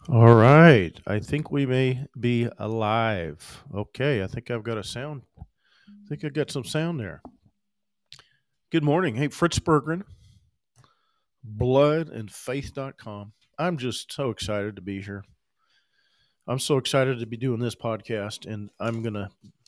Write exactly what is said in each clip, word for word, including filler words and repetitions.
All right. I think we may be alive. Okay. I think I've got a sound. I think I got some sound there. Good morning. Hey, Fritz Berggren, blood and faith dot com. I'm just so excited to be here. I'm so excited to be doing this podcast, and I'm going to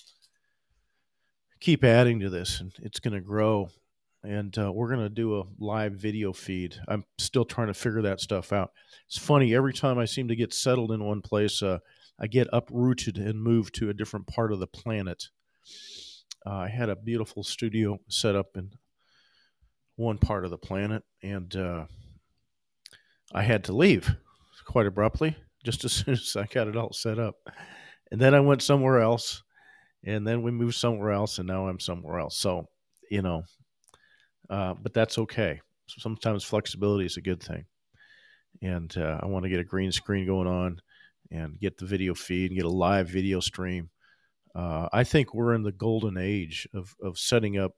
keep adding to this, and it's going to grow. And uh, we're going to do a live video feed. I'm still trying to figure that stuff out. It's funny. Every time I seem to get settled in one place, uh, I get uprooted and moved to a different part of the planet. Uh, I had a beautiful studio set up in one part of the planet, and uh, I had to leave quite abruptly just as soon as I got it all set up. And then I went somewhere else, and then we moved somewhere else, and now I'm somewhere else. So, you know, uh, but that's okay. Sometimes flexibility is a good thing. And uh, I want to get a green screen going on and get the video feed and get a live video stream. Uh, I think we're in the golden age of, of setting up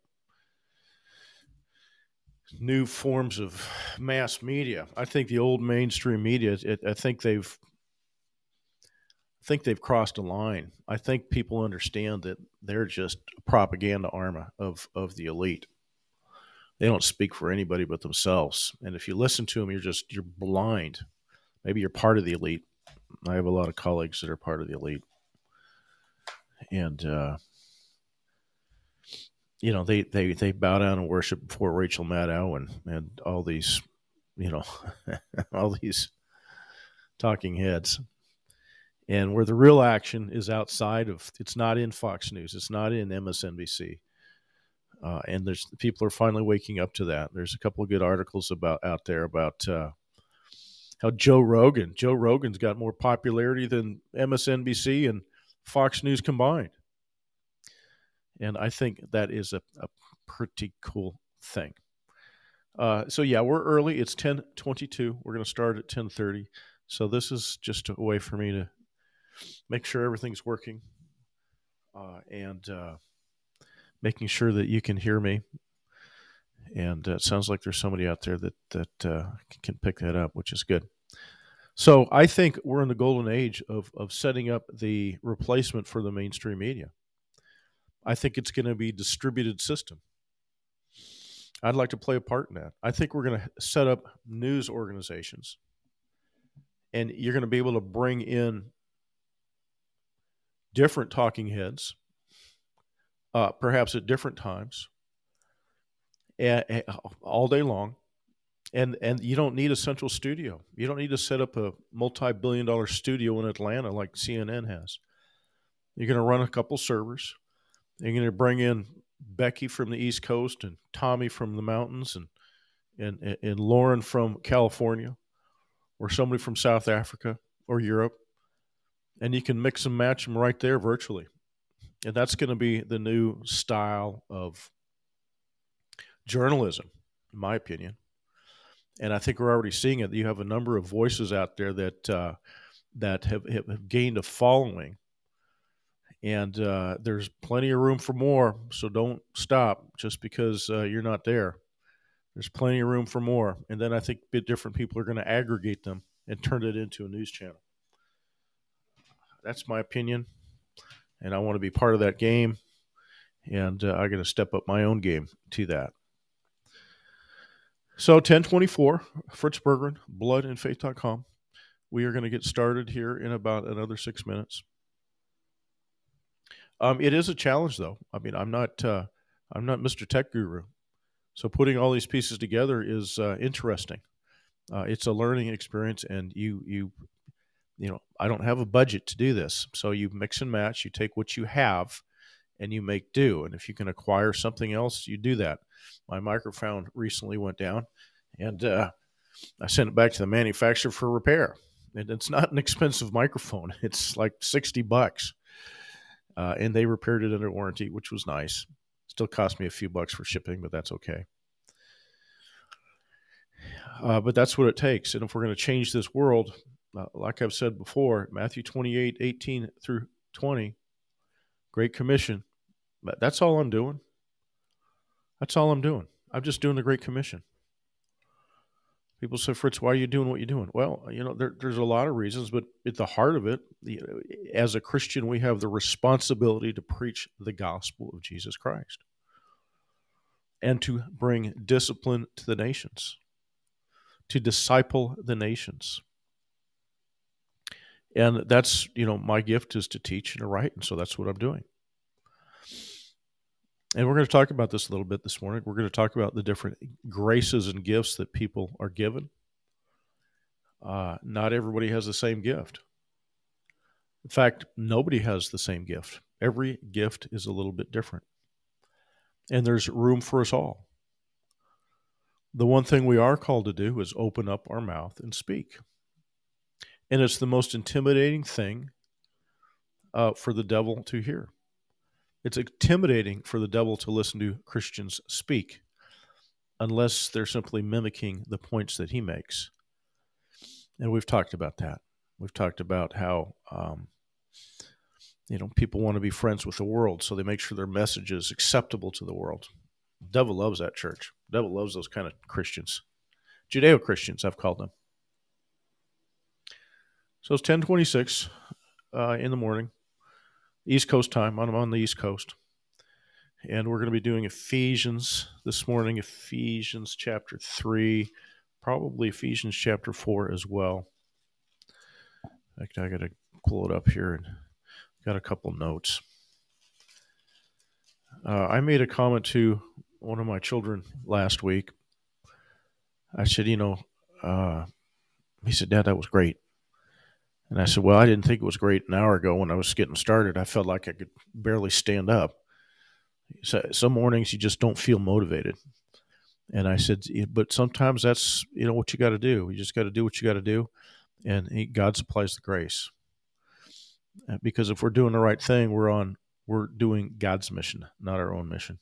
new forms of mass media. I think the old mainstream media, it, I think they've I think they've crossed a line. I think people understand that they're just a propaganda arm of of the elite. They don't speak for anybody but themselves. And if you listen to them, you're just you're blind. Maybe you're part of the elite. I have a lot of colleagues that are part of the elite, and uh, you know they, they they bow down and worship before Rachel Maddow and and all these, you know, all these talking heads. And where the real action is outside of, it's not in Fox News, it's not in M S N B C, uh, and there's people are finally waking up to that. There's a couple of good articles about out there about uh, how Joe Rogan, Joe Rogan's got more popularity than M S N B C and Fox News combined, and I think that is a, a pretty cool thing. Uh, so yeah, we're early. It's ten twenty-two. We're going to start at ten thirty. So this is just a way for me to make sure everything's working, uh, and uh, making sure that you can hear me. And uh, it sounds like there's somebody out there that that uh, can pick that up, which is good. So I think we're in the golden age of of setting up the replacement for the mainstream media. I think it's going to be distributed system. I'd like to play a part in that. I think we're going to set up news organizations, and you're going to be able to bring in different talking heads, uh, perhaps at different times, a- a- all day long. And and you don't need a central studio. You don't need to set up a multi-billion dollar studio in Atlanta like C N N has. You're going to run a couple servers. You're going to bring in Becky from the East Coast and Tommy from the mountains and and and Lauren from California or somebody from South Africa or Europe, and you can mix and match them right there virtually. And that's going to be the new style of journalism, in my opinion. And I think we're already seeing it. You have a number of voices out there that uh, that have, have gained a following, and uh, there's plenty of room for more. So don't stop just because uh, you're not there. There's plenty of room for more, and then I think different people are going to aggregate them and turn it into a news channel. That's my opinion, and I want to be part of that game. And uh, I got to step up my own game to that. So ten twenty-four, Fritz Berggren, blood and faith dot com. We are going to get started here in about another six minutes. Um, it is a challenge, though. I mean, I'm not uh, I'm not Mister Tech Guru, so putting all these pieces together is uh, interesting. Uh, it's a learning experience, and you you you know I don't have a budget to do this, so you mix and match. You take what you have, and you make do. And if you can acquire something else, you do that. My microphone recently went down, and uh, I sent it back to the manufacturer for repair. And it's not an expensive microphone; it's like sixty bucks. Uh, and they repaired it under warranty, which was nice. Still cost me a few bucks for shipping, but that's okay. Uh, but that's what it takes. And if we're going to change this world, uh, like I've said before, Matthew twenty-eight, eighteen through twenty, Great Commission, that's all I'm doing. That's all I'm doing. I'm just doing the Great Commission. People say, Fritz, why are you doing what you're doing? Well, you know, there, there's a lot of reasons, but at the heart of it, you know, as a Christian, we have the responsibility to preach the gospel of Jesus Christ and to bring discipline to the nations, to disciple the nations. And that's, you know, my gift is to teach and to write, and so that's what I'm doing. And we're going to talk about this a little bit this morning. We're going to talk about the different graces and gifts that people are given. Uh, not everybody has the same gift. In fact, nobody has the same gift. Every gift is a little bit different. And there's room for us all. The one thing we are called to do is open up our mouth and speak. And it's the most intimidating thing uh, for the devil to hear. It's intimidating for the devil to listen to Christians speak, unless they're simply mimicking the points that he makes. And we've talked about that. We've talked about how, um, you know, people want to be friends with the world, so they make sure their message is acceptable to the world. The devil loves that church. The devil loves those kind of Christians. Judeo-Christians, I've called them. So it's ten twenty-six uh, in the morning, East Coast time. I'm on the East Coast. And we're going to be doing Ephesians this morning, Ephesians chapter three, probably Ephesians chapter four as well. I, I got to pull it up here and got a couple notes. Uh, I made a comment to one of my children last week. I said, you know, uh, he said, Dad, that was great. And I said, well, I didn't think it was great an hour ago when I was getting started. I felt like I could barely stand up. So some mornings you just don't feel motivated. And I said, but sometimes that's, you know, what you got to do. You just got to do what you got to do. And he, God supplies the grace. Because if we're doing the right thing, we're on, we're doing God's mission, not our own mission.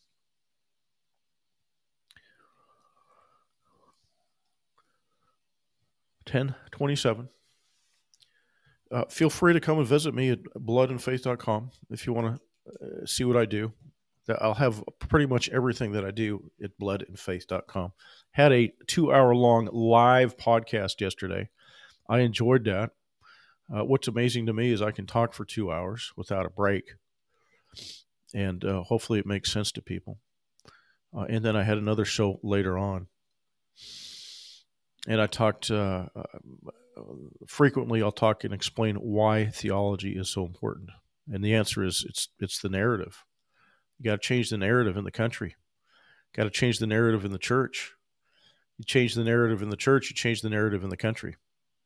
ten twenty-seven. Uh, feel free to come and visit me at blood and faith dot com if you want to uh, see what I do. I'll have pretty much everything that I do at blood and faith dot com. Had a two-hour-long live podcast yesterday. I enjoyed that. Uh, what's amazing to me is I can talk for two hours without a break, and uh, hopefully it makes sense to people. Uh, and then I had another show later on, and I talked uh, uh, frequently. I'll talk and explain why theology is so important, and the answer is it's it's the narrative. You got to change the narrative in the country. Got to change the narrative in the church. You change the narrative in the church, you change the narrative in the country.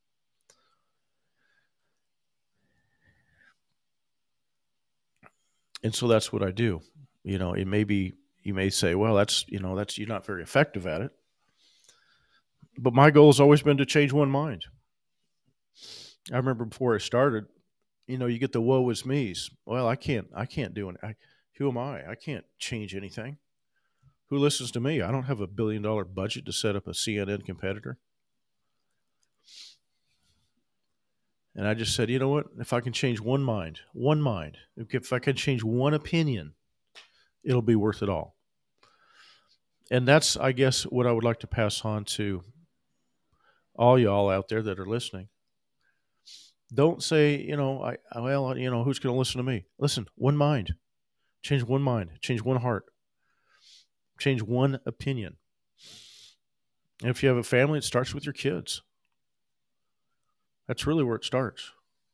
And so that's what I do. You know, it may be, you may say, well, that's, you know, that's, you're not very effective at it. But my goal has always been to change one mind. I remember before I started, you know, you get the woe is me's. Well, I can't, I can't do it. I, who am I? I can't change anything. Who listens to me? I don't have a billion dollar budget to set up a C N N competitor. And I just said, you know what? If I can change one mind, one mind, if I can change one opinion, it'll be worth it all. And that's, I guess, what I would like to pass on to all y'all out there that are listening. Don't say, you know, I well, you know, who's going to listen to me? Listen, one mind. Change one mind. Change one heart. Change one opinion. And if you have a family, it starts with your kids. That's really where it starts.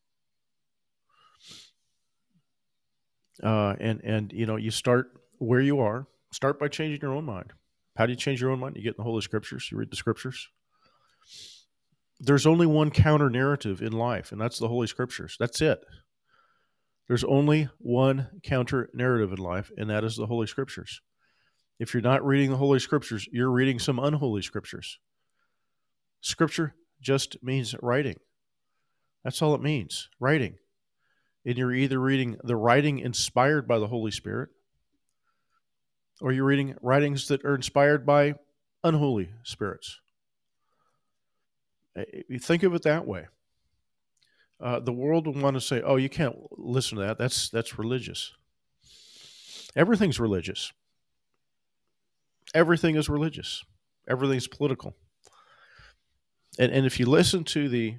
Uh, and, and, you know, you start where you are. Start by changing your own mind. How do you change your own mind? You get in the Holy Scriptures. You read the Scriptures. There's only one counter narrative in life, and that's the Holy Scriptures. That's it. There's only one counter narrative in life, and that is the Holy Scriptures. If you're not reading the Holy Scriptures, you're reading some unholy Scriptures. Scripture just means writing. That's all it means, writing. And you're either reading the writing inspired by the Holy Spirit, or you're reading writings that are inspired by unholy spirits. You think of it that way. Uh, the world will want to say, oh, you can't listen to that. That's that's religious. Everything's religious. Everything is religious. Everything's political. And, and if you listen to the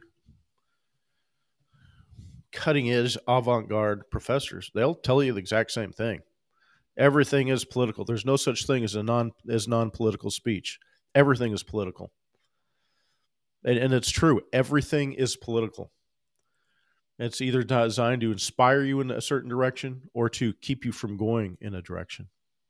cutting edge avant garde professors, they'll tell you the exact same thing. Everything is political. There's no such thing as a non as non-political speech. Everything is political. And, and it's true. Everything is political. It's either designed to inspire you in a certain direction or to keep you from going in a direction.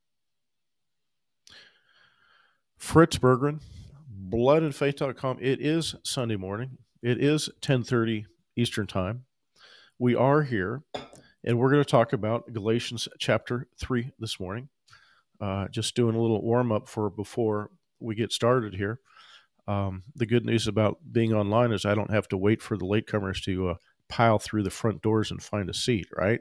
Fritz Berggren, blood and faith dot com. It is Sunday morning. It is ten thirty Eastern Time. We are here, and we're going to talk about Galatians chapter three this morning. Uh, just doing a little warm-up for before we get started here. Um, the good news about being online is I don't have to wait for the latecomers to uh, pile through the front doors and find a seat, right?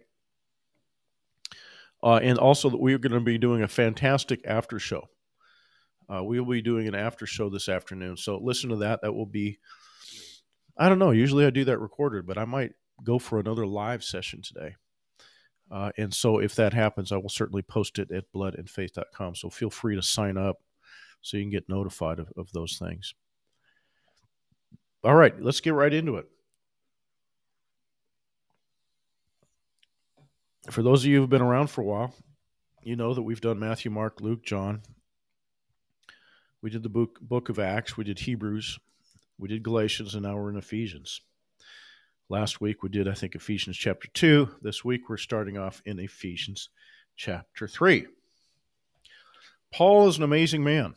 Uh, and also that we're going to be doing a fantastic after show. Uh, we will be doing an after show this afternoon. So listen to that. That will be, I don't know, usually I do that recorded, but I might go for another live session today. Uh, and so if that happens, I will certainly post it at blood and faith dot com. So feel free to sign up so you can get notified of, of those things. All right, let's get right into it. For those of you who've been around for a while, you know that we've done Matthew, Mark, Luke, John. We did the book, book of Acts. We did Hebrews. We did Galatians, and now we're in Ephesians. Last week we did, I think, Ephesians chapter two. This week we're starting off in Ephesians chapter three. Paul is an amazing man.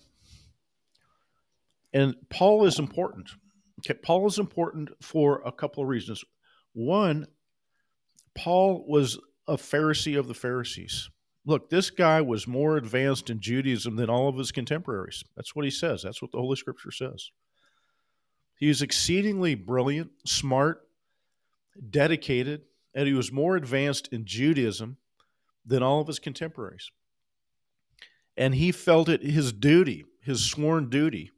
And Paul is important. Okay, Paul is important for a couple of reasons. One, Paul was a Pharisee of the Pharisees. Look, this guy was more advanced in Judaism than all of his contemporaries. That's what he says. That's what the Holy Scripture says. He was exceedingly brilliant, smart, dedicated, and he was more advanced in Judaism than all of his contemporaries. And he felt it his duty, his sworn duty,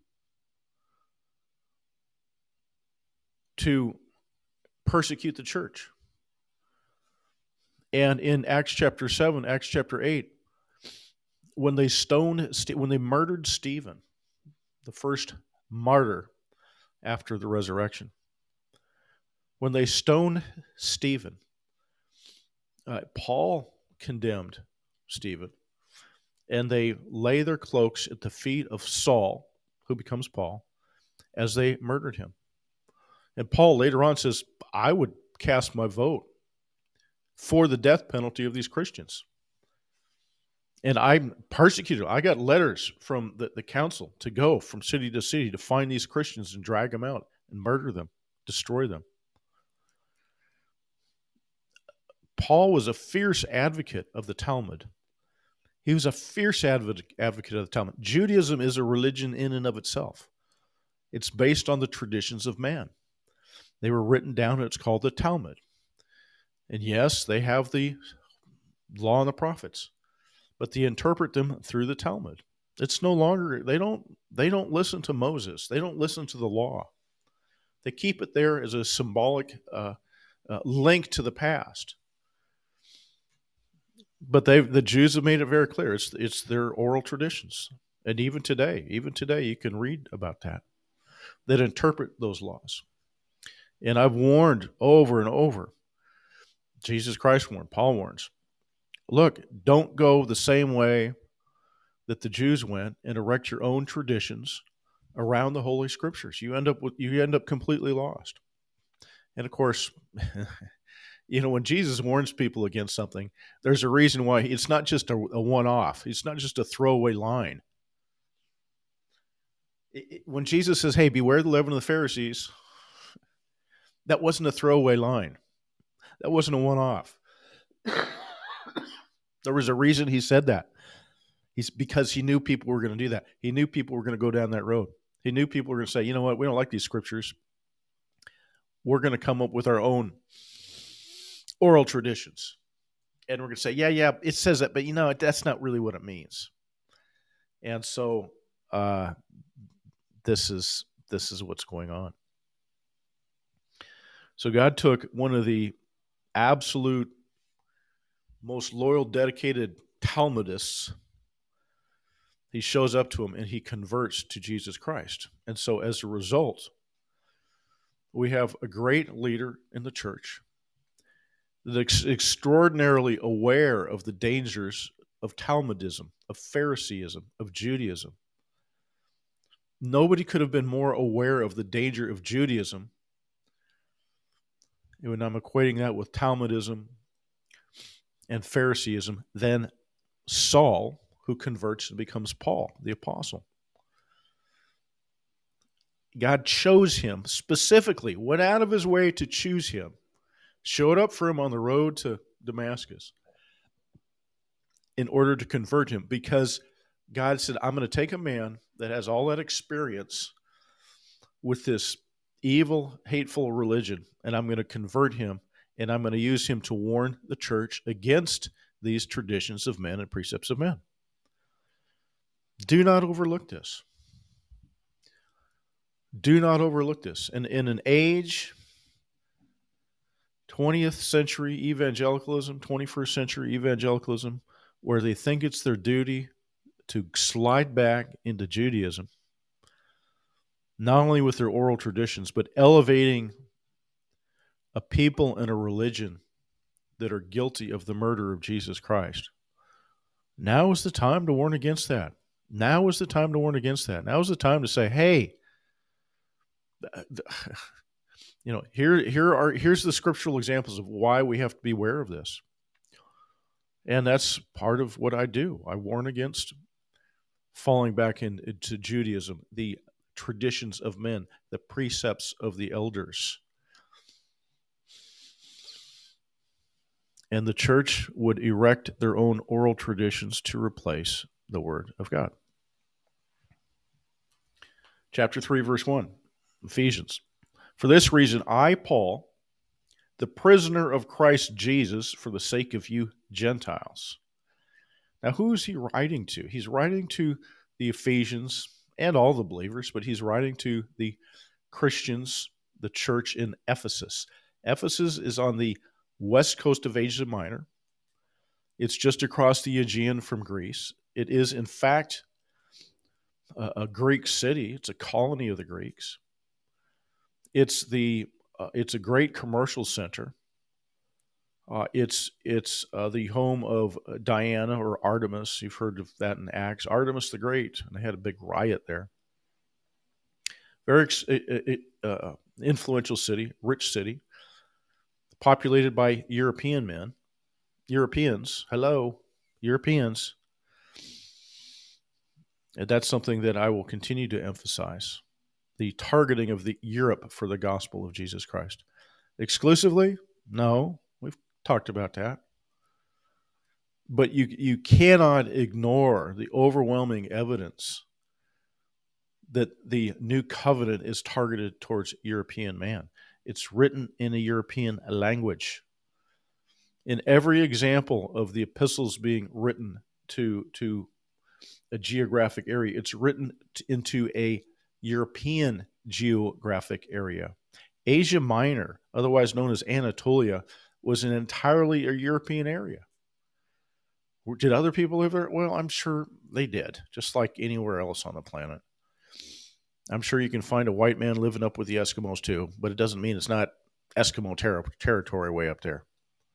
to persecute the church. And in Acts chapter seven, Acts chapter eight, when they stoned, when they murdered Stephen, the first martyr after the resurrection, when they stoned Stephen, uh, Paul condemned Stephen, and they lay their cloaks at the feet of Saul, who becomes Paul, as they murdered him. And Paul later on says, I would cast my vote for the death penalty of these Christians. And I'm persecuted. I got letters from the, the council to go from city to city to find these Christians and drag them out and murder them, destroy them. Paul was a fierce advocate of the Talmud. He was a fierce advocate advocate of the Talmud. Judaism is a religion in and of itself. It's based on the traditions of man. They were written down, and it's called the Talmud. And yes, they have the law and the prophets, but they interpret them through the Talmud. It's no longer, they don't, they don't listen to Moses. They don't listen to the law. They keep it there as a symbolic uh, uh, link to the past. But they, the Jews have made it very clear. It's, it's their oral traditions. And even today, even today, you can read about that, that interpret those laws. And I've warned over and over, Jesus Christ warned, Paul warns, look, don't go the same way that the Jews went and erect your own traditions around the Holy Scriptures. You end up with, you end up completely lost. And of course, you know, when Jesus warns people against something, there's a reason why. It's not just a, a one-off. It's not just a throwaway line. It, it, when Jesus says, hey, beware the leaven of the Pharisees, that wasn't a throwaway line. That wasn't a one-off. There was a reason he said that. He's because he knew people were going to do that. He knew people were going to go down that road. He knew people were going to say, you know what, we don't like these scriptures. We're going to come up with our own oral traditions. And we're going to say, yeah, yeah, it says that, but you know, that's not really what it means. And so uh, this is this is what's going on. So God took one of the absolute most loyal, dedicated Talmudists. He shows up to him and he converts to Jesus Christ. And so as a result, we have a great leader in the church that's extraordinarily aware of the dangers of Talmudism, of Phariseeism, of Judaism. Nobody could have been more aware of the danger of Judaism, and I'm equating that with Talmudism and Phariseeism, than Saul, who converts and becomes Paul, the apostle. God chose him specifically, went out of his way to choose him, showed up for him on the road to Damascus in order to convert him, because God said, I'm going to take a man that has all that experience with this evil, hateful religion, and I'm going to convert him, and I'm going to use him to warn the church against these traditions of men and precepts of men. Do not overlook this. Do not overlook this. And in an age, twentieth century evangelicalism, twenty-first century evangelicalism, where they think it's their duty to slide back into Judaism, not only with their oral traditions, but elevating a people and a religion that are guilty of the murder of Jesus Christ. Now is the time to warn against that. Now is the time to warn against that. Now is the time to say, hey, you know, here, here are here's the scriptural examples of why we have to be aware of this. And that's part of what I do. I warn against falling back in, into Judaism, the traditions of men, the precepts of the elders. And the church would erect their own oral traditions to replace the Word of God. Chapter three, verse one, Ephesians. For this reason, I, Paul, the prisoner of Christ Jesus, for the sake of you Gentiles. Now, who is he writing to? He's writing to the Ephesians and all the believers, but he's writing to the Christians, the church in Ephesus. Ephesus is on the west coast of Asia Minor. It's just across the Aegean from Greece. It is, in fact, a, a Greek city. It's a colony of the Greeks. It's the uh, it's a great commercial center. Uh, it's it's uh, the home of Diana or Artemis. You've heard of that in Acts. Artemis the Great, and they had a big riot there. Very uh, influential city, rich city, populated by European men. Europeans, hello, Europeans. And that's something that I will continue to emphasize. The targeting of the Europe for the gospel of Jesus Christ. Exclusively? No, we've talked about that. But you you cannot ignore the overwhelming evidence that the new covenant is targeted towards European man. It's written in a European language. In every example of the epistles being written to, to a geographic area, it's written t- into a European geographic area. Asia Minor, otherwise known as Anatolia, was an entirely a European area. Did other people live there? Well, I'm sure they did, just like anywhere else on the planet. I'm sure you can find a white man living up with the Eskimos too, but it doesn't mean it's not Eskimo ter- territory way up there.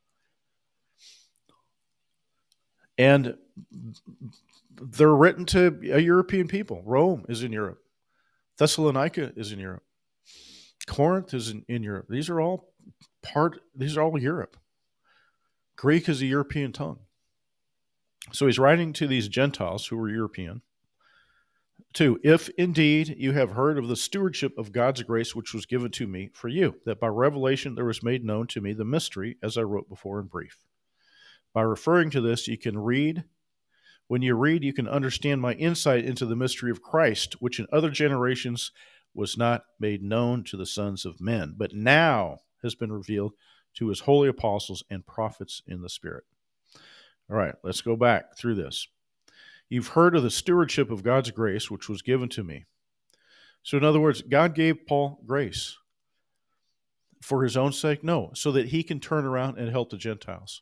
And they're written to a European people. Rome is in Europe. Thessalonica is in Europe. Corinth is in, in Europe. These are all part, these are all Europe. Greek is a European tongue. So he's writing to these Gentiles who were European. Two, if indeed you have heard of the stewardship of God's grace which was given to me for you, that by revelation there was made known to me the mystery, as I wrote before in brief. By referring to this, you can read. When you read, you can understand my insight into the mystery of Christ, which in other generations was not made known to the sons of men, but now has been revealed to his holy apostles and prophets in the Spirit. All right, let's go back through this. You've heard of the stewardship of God's grace, which was given to me. So in other words, God gave Paul grace for his own sake? No, so that he can turn around and help the Gentiles.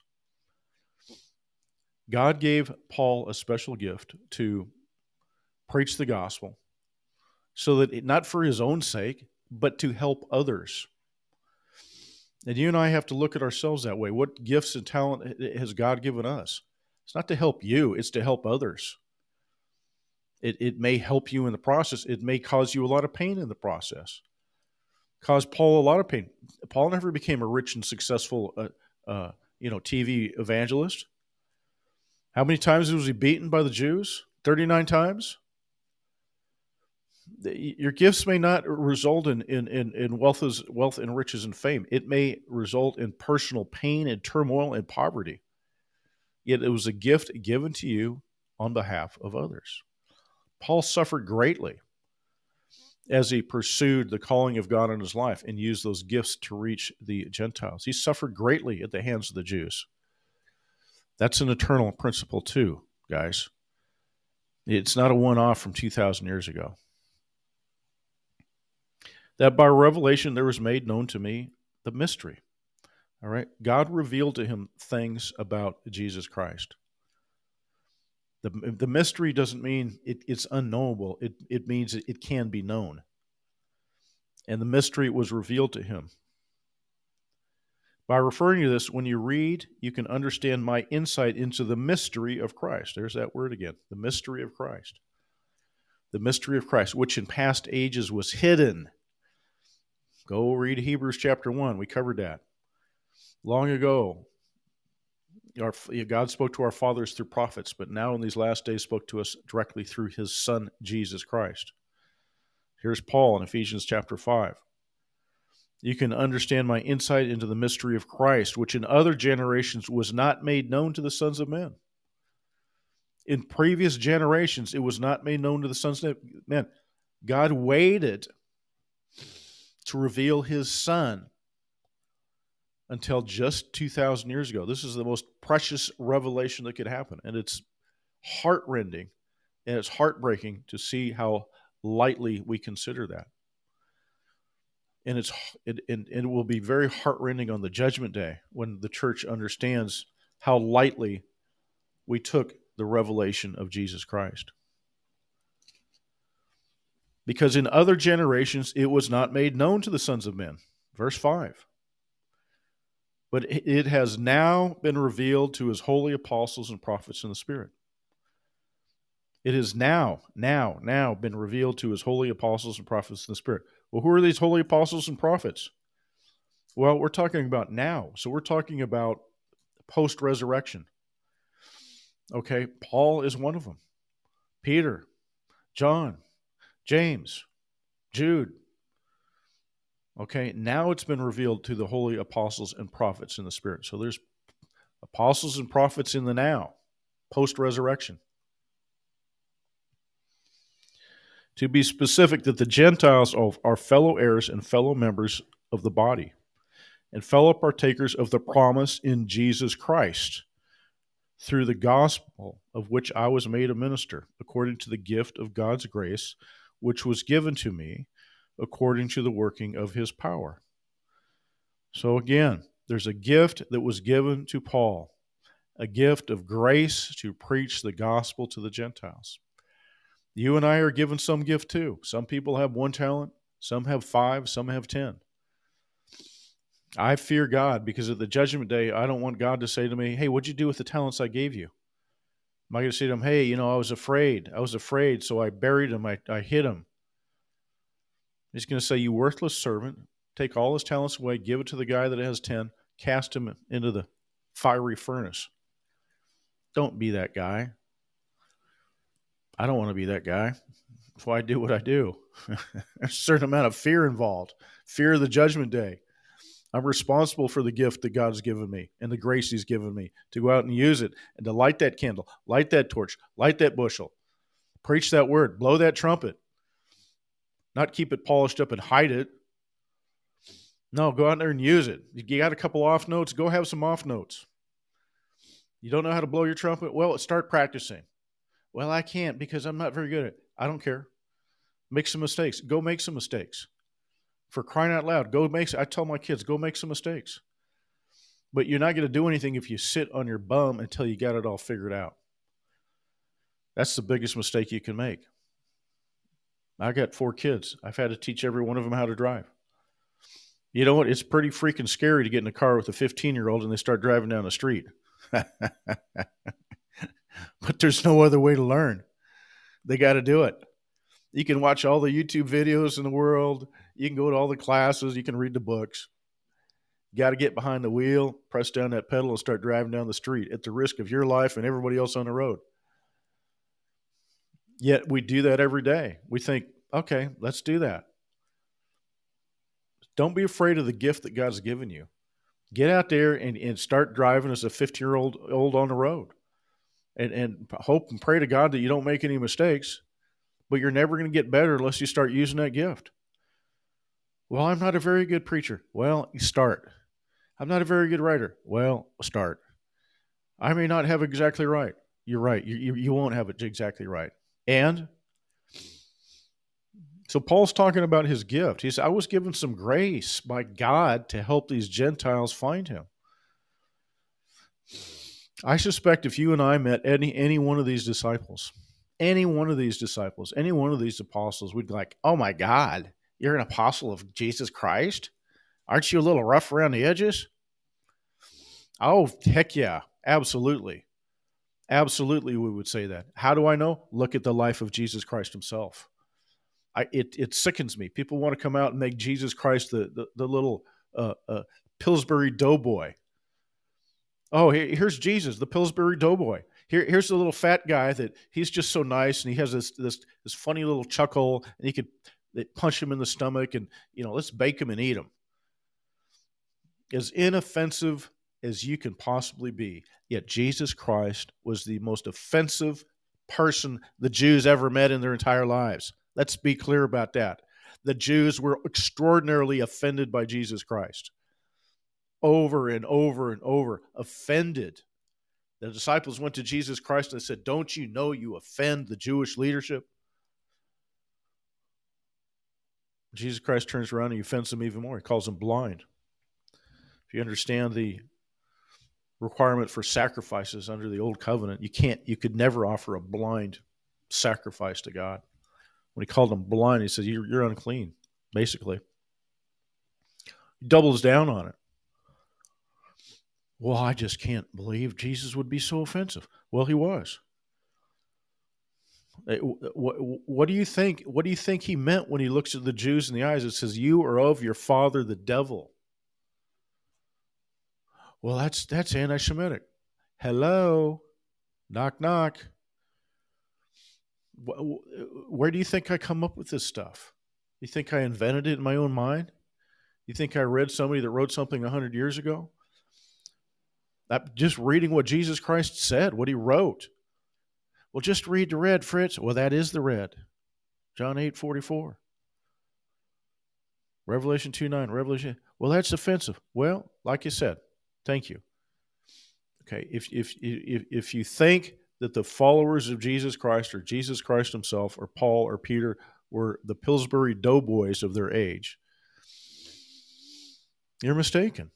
God gave Paul a special gift to preach the gospel so that, it, not for his own sake, but to help others. And you and I have to look at ourselves that way. What gifts and talent has God given us? It's not to help you, it's to help others. It, it may help you in the process. It may cause you a lot of pain in the process. Caused Paul a lot of pain. Paul never became a rich and successful uh, uh, you know, T V evangelist. How many times was he beaten by the Jews? thirty-nine times? Your gifts may not result in, in, in, in wealth, wealth and riches and fame. It may result in personal pain and turmoil and poverty. Yet it was a gift given to you on behalf of others. Paul suffered greatly as he pursued the calling of God in his life and used those gifts to reach the Gentiles. He suffered greatly at the hands of the Jews. That's an eternal principle too, guys. It's not a one-off from two thousand years ago. That by revelation there was made known to me the mystery. All right? God revealed to him things about Jesus Christ. The, the mystery doesn't mean it, it's unknowable. It, it means it, it can be known. And the mystery was revealed to him. By referring to this, when you read, you can understand my insight into the mystery of Christ. There's that word again, the mystery of Christ. The mystery of Christ, which in past ages was hidden. Go read Hebrews chapter one. We covered that. Long ago, our, God spoke to our fathers through prophets, but now in these last days spoke to us directly through his Son, Jesus Christ. Here's Paul in Ephesians chapter five. You can understand my insight into the mystery of Christ, which in other generations was not made known to the sons of men. In previous generations, it was not made known to the sons of men. God waited to reveal his Son until just two thousand years ago. This is the most precious revelation that could happen, and it's heart-rending and it's heartbreaking to see how lightly we consider that. And it's it, and, and it will be very heartrending on the judgment day when the church understands how lightly we took the revelation of Jesus Christ. Because in other generations, it was not made known to the sons of men. Verse five. But it has now been revealed to his holy apostles and prophets in the Spirit. It has now, now, now been revealed to his holy apostles and prophets in the Spirit. Well, who are these holy apostles and prophets? Well, we're talking about now. So we're talking about post-resurrection. Okay, Paul is one of them. Peter, John, James, Jude. Okay, now it's been revealed to the holy apostles and prophets in the Spirit. So there's apostles and prophets in the now, post-resurrection. To be specific, that the Gentiles are fellow heirs and fellow members of the body, and fellow partakers of the promise in Jesus Christ, through the gospel of which I was made a minister, according to the gift of God's grace, which was given to me, according to the working of his power. So again, there's a gift that was given to Paul, a gift of grace to preach the gospel to the Gentiles. You and I are given some gift too. Some people have one talent, some have five, some have ten. I fear God because at the judgment day, I don't want God to say to me, hey, what'd you do with the talents I gave you? Am I going to say to him, hey, you know, I was afraid. I was afraid, so I buried him. I, I hid him. He's going to say, you worthless servant, take all his talents away, give it to the guy that has ten, cast him into the fiery furnace. Don't be that guy. I don't want to be that guy. That's why I do what I do. There's a certain amount of fear involved, fear of the judgment day. I'm responsible for the gift that God's given me and the grace he's given me to go out and use it and to light that candle, light that torch, light that bushel, preach that word, blow that trumpet. Not keep it polished up and hide it. No, go out there and use it. You got a couple off notes, go have some off notes. You don't know how to blow your trumpet? Well, start practicing. Well, I can't because I'm not very good at it. I don't care. Make some mistakes. Go make some mistakes. For crying out loud, go make, I tell my kids, go make some mistakes. But you're not going to do anything if you sit on your bum until you got it all figured out. That's the biggest mistake you can make. I got four kids. I've had to teach every one of them how to drive. You know what? It's pretty freaking scary to get in a car with a fifteen-year-old and they start driving down the street. But there's no other way to learn. They got to do it. You can watch all the YouTube videos in the world. You can go to all the classes. You can read the books. You got to get behind the wheel, press down that pedal, and start driving down the street at the risk of your life and everybody else on the road. Yet we do that every day. We think, okay, let's do that. Don't be afraid of the gift that God's given you. Get out there and, and start driving as a fifty-year-old old on the road. And, and hope and pray to God that you don't make any mistakes, but you're never going to get better unless you start using that gift. Well, I'm not a very good preacher. Well, you start. I'm not a very good writer. Well, start. I may not have it exactly right. You're right. You, you, you won't have it exactly right. And so Paul's talking about his gift. He said, I was given some grace by God to help these Gentiles find him. I suspect if you and I met any any one of these disciples, any one of these disciples, any one of these apostles, we'd be like, oh my God, you're an apostle of Jesus Christ? Aren't you a little rough around the edges? Oh, heck yeah, absolutely. Absolutely, we would say that. How do I know? Look at the life of Jesus Christ himself. I, it, it sickens me. People want to come out and make Jesus Christ the, the, the little uh, uh, Pillsbury Doughboy. Oh, here's Jesus, the Pillsbury Doughboy. Here, here's the little fat guy that he's just so nice, and he has this this this funny little chuckle, and he could punch him in the stomach, and you know, let's bake him and eat him. As inoffensive as you can possibly be, yet Jesus Christ was the most offensive person the Jews ever met in their entire lives. Let's be clear about that. The Jews were extraordinarily offended by Jesus Christ. Over and over and over, offended. The disciples went to Jesus Christ and they said, don't you know you offend the Jewish leadership? Jesus Christ turns around and he offends them even more. He calls them blind. If you understand the requirement for sacrifices under the old covenant, you can't, you could never offer a blind sacrifice to God. When he called them blind, he said, you're, you're unclean, basically. He doubles down on it. Well, I just can't believe Jesus would be so offensive. Well, he was. What, what do you think? What do you think he meant when he looks at the Jews in the eyes? It says, "You are of your father, the devil." Well, that's that's anti-Semitic. Hello, knock knock. Where do you think I come up with this stuff? You think I invented it in my own mind? You think I read somebody that wrote something a hundred years ago? I'm just reading what Jesus Christ said, what he wrote. Well, just read the red, Fritz. Well, that is the red. John eight forty-four. Revelation two nine. Revelation. Well, that's offensive. Well, like you said, thank you. Okay, if if if if you think that the followers of Jesus Christ or Jesus Christ himself or Paul or Peter were the Pillsbury Doughboys of their age, you're mistaken.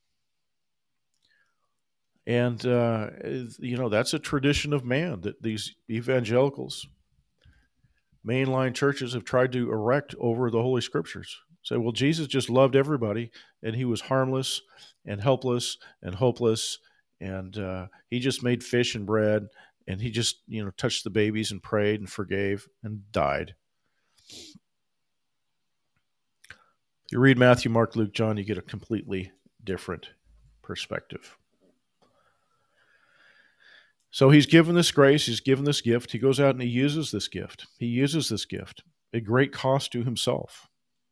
And, uh, you know, that's a tradition of man that these evangelicals, mainline churches have tried to erect over the Holy Scriptures. Say, well, Jesus just loved everybody, and he was harmless and helpless and hopeless, and uh, he just made fish and bread, and he just, you know, touched the babies and prayed and forgave and died. If you read Matthew, Mark, Luke, John, you get a completely different perspective. So he's given this grace, he's given this gift, he goes out and he uses this gift. He uses this gift at great cost to himself.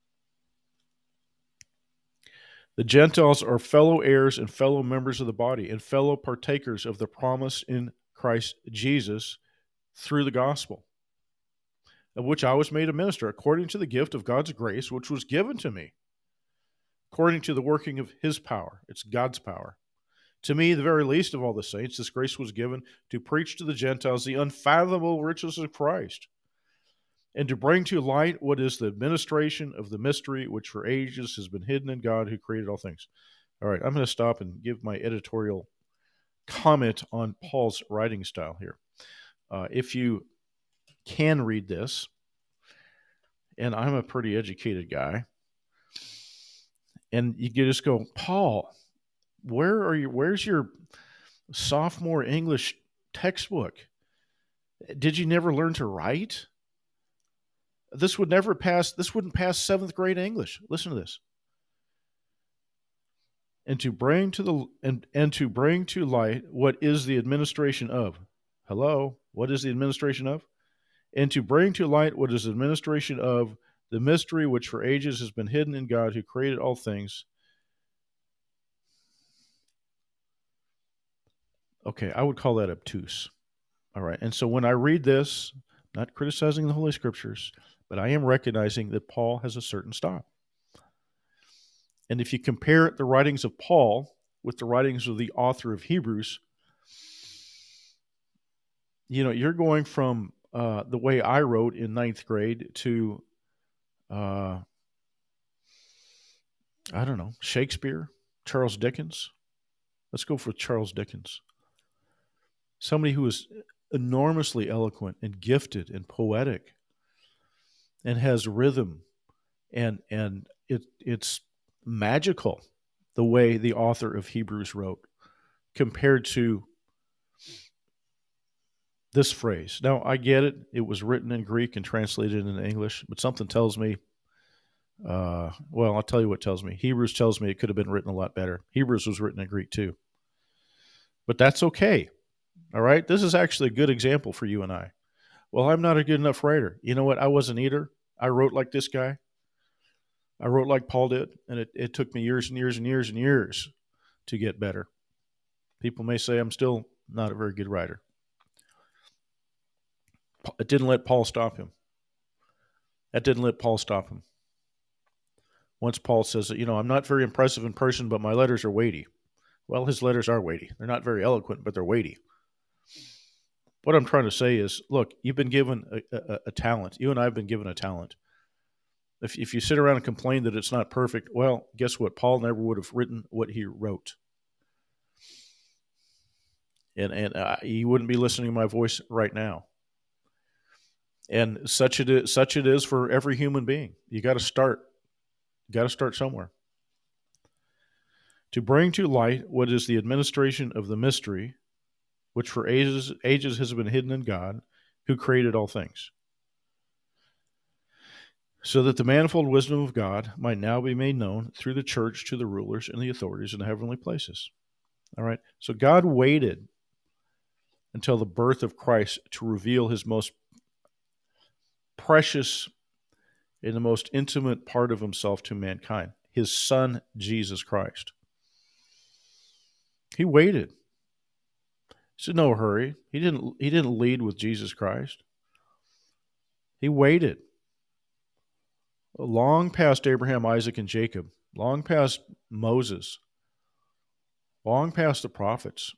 The Gentiles are fellow heirs and fellow members of the body and fellow partakers of the promise in Christ Jesus through the gospel, of which I was made a minister according to the gift of God's grace, which was given to me, according to the working of his power. It's God's power. To me, the very least of all the saints, this grace was given to preach to the Gentiles the unfathomable riches of Christ, and to bring to light what is the administration of the mystery which for ages has been hidden in God who created all things. All right, I'm going to stop and give my editorial comment on Paul's writing style here. Uh, if you can read this, and I'm a pretty educated guy. And you just go, Paul, where are you? Where's your sophomore English textbook? Did you never learn to write? This would never pass. This wouldn't pass seventh grade English. Listen to this. And to bring to the and, and to bring to light what is the administration of. Hello, what is the administration of? And to bring to light what is the administration of the mystery which for ages has been hidden in God who created all things. Okay, I would call that obtuse. All right. And so when I read this, not criticizing the Holy Scriptures, but I am recognizing that Paul has a certain style. And if you compare the writings of Paul with the writings of the author of Hebrews, you know, you're going from uh, the way I wrote in ninth grade to, uh, I don't know, Shakespeare, Charles Dickens. Let's go for Charles Dickens. Somebody who is enormously eloquent and gifted and poetic and has rhythm, and and it it's magical the way the author of Hebrews wrote compared to this phrase. Now, I get it. It was written in Greek and translated into English, but something tells me, uh, well, I'll tell you what tells me. Hebrews tells me it could have been written a lot better. Hebrews was written in Greek too. But that's okay. All right? This is actually a good example for you and I. Well, I'm not a good enough writer. You know what? I wasn't either. I wrote like this guy. I wrote like Paul did, and it, it took me years and years and years and years to get better. People may say I'm still not a very good writer. It didn't let Paul stop him. That didn't let Paul stop him. Once Paul says that, you know, I'm not very impressive in person, but my letters are weighty. Well, his letters are weighty. They're not very eloquent, but they're weighty. What I'm trying to say is, look, you've been given a, a, a talent. You and I have been given a talent. If, if you sit around and complain that it's not perfect, well, guess what? Paul never would have written what he wrote. And, and uh, he wouldn't be listening to my voice right now. And such it is, such it is for every human being. You got to start. You got to start somewhere. To bring to light what is the administration of the mystery, which for ages, ages has been hidden in God, who created all things, so that the manifold wisdom of God might now be made known through the church to the rulers and the authorities in the heavenly places. All right. So God waited until the birth of Christ to reveal his most precious and the most intimate part of himself to mankind, his son, Jesus Christ. He waited. It's in no hurry. He didn't, he didn't lead with Jesus Christ. He waited. Long past Abraham, Isaac, and Jacob, long past Moses, long past the prophets.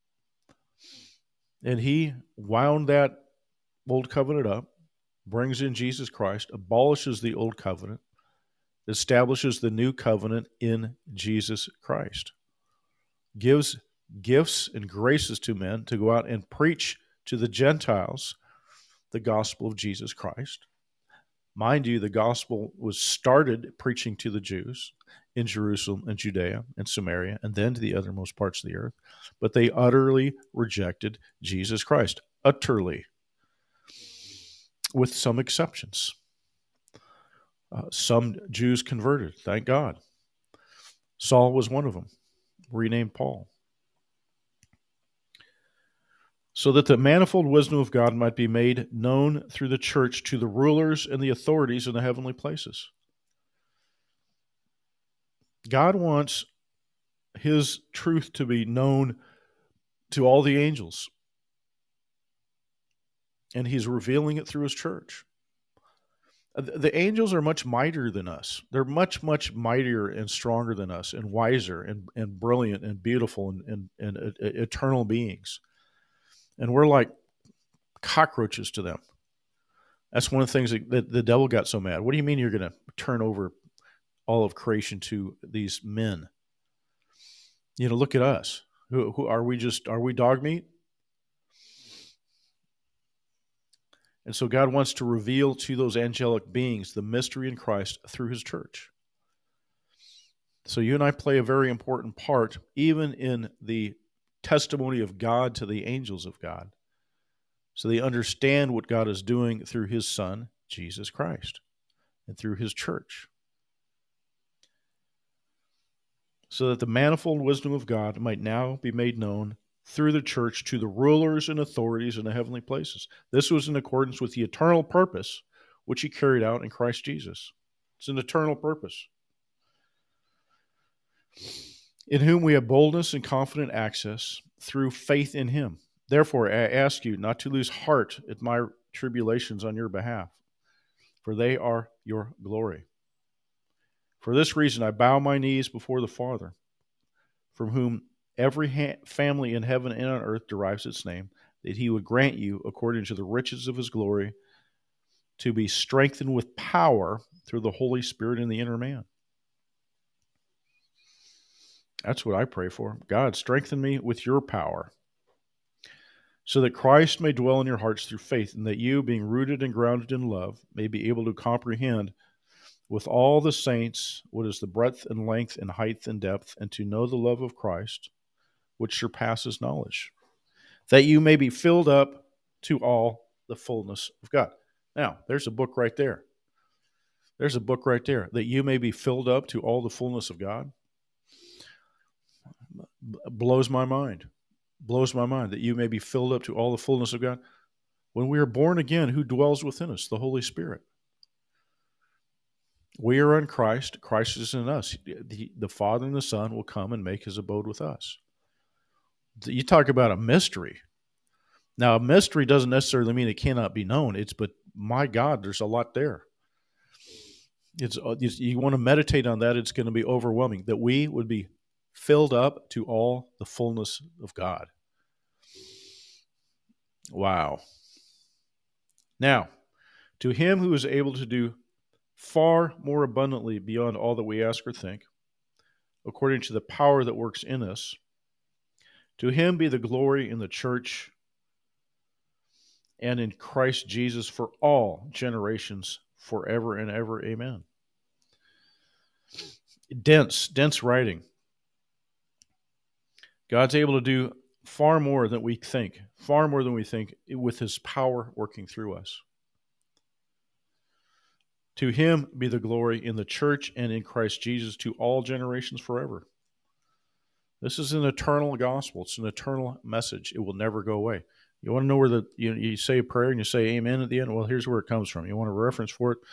And he wound that old covenant up, brings in Jesus Christ, abolishes the old covenant, establishes the new covenant in Jesus Christ, gives gifts and graces to men to go out and preach to the Gentiles the gospel of Jesus Christ. Mind you, the gospel was started preaching to the Jews in Jerusalem and Judea and Samaria, and then to the uttermost parts of the earth. But they utterly rejected Jesus Christ. Utterly. With some exceptions. Uh, some Jews converted, thank God. Saul was one of them, renamed Paul. So that the manifold wisdom of God might be made known through the church to the rulers and the authorities in the heavenly places. God wants his truth to be known to all the angels. And he's revealing it through his church. The angels are much mightier than us. They're much, much mightier and stronger than us, and wiser and, and brilliant and beautiful and, and, and uh, eternal beings. And we're like cockroaches to them. That's one of the things that the, the devil got so mad. What do you mean you're going to turn over all of creation to these men? You know, look at us. Who, who are we? Just are we dog meat? And so God wants to reveal to those angelic beings the mystery in Christ through his church. So you and I play a very important part, even in the testimony of God to the angels of God. So they understand what God is doing through his Son, Jesus Christ, and through his church. So that the manifold wisdom of God might now be made known through the church to the rulers and authorities in the heavenly places. This was in accordance with the eternal purpose which he carried out in Christ Jesus. It's an eternal purpose. In whom we have boldness and confident access through faith in him. Therefore, I ask you not to lose heart at my tribulations on your behalf, for they are your glory. For this reason, I bow my knees before the Father, from whom every ha- family in heaven and on earth derives its name, that he would grant you, according to the riches of his glory, to be strengthened with power through the Holy Spirit in the inner man. That's what I pray for. God, strengthen me with your power, so that Christ may dwell in your hearts through faith, and that you, being rooted and grounded in love, may be able to comprehend with all the saints what is the breadth and length and height and depth, and to know the love of Christ, which surpasses knowledge, that you may be filled up to all the fullness of God. Now, there's a book right there. There's a book right there, that you may be filled up to all the fullness of God. B- blows my mind. Blows my mind that you may be filled up to all the fullness of God. When we are born again, who dwells within us? The Holy Spirit. We are in Christ. Christ is in us. The, the Father and the Son will come and make his abode with us. You talk about a mystery. Now, a mystery doesn't necessarily mean it cannot be known. It's, but my God, there's a lot there. It's, it's you want to meditate on that, it's going to be overwhelming, that we would be filled up to all the fullness of God. Wow. Now, to him who is able to do far more abundantly beyond all that we ask or think, according to the power that works in us, to him be the glory in the church and in Christ Jesus for all generations, forever and ever. Amen. Dense, dense writing. God's able to do far more than we think, far more than we think, with his power working through us. To him be the glory in the church and in Christ Jesus to all generations forever. This is an eternal gospel. It's an eternal message. It will never go away. You want to know where the you, you say a prayer and you say amen at the end? Well, here's where it comes from. You want a reference for it?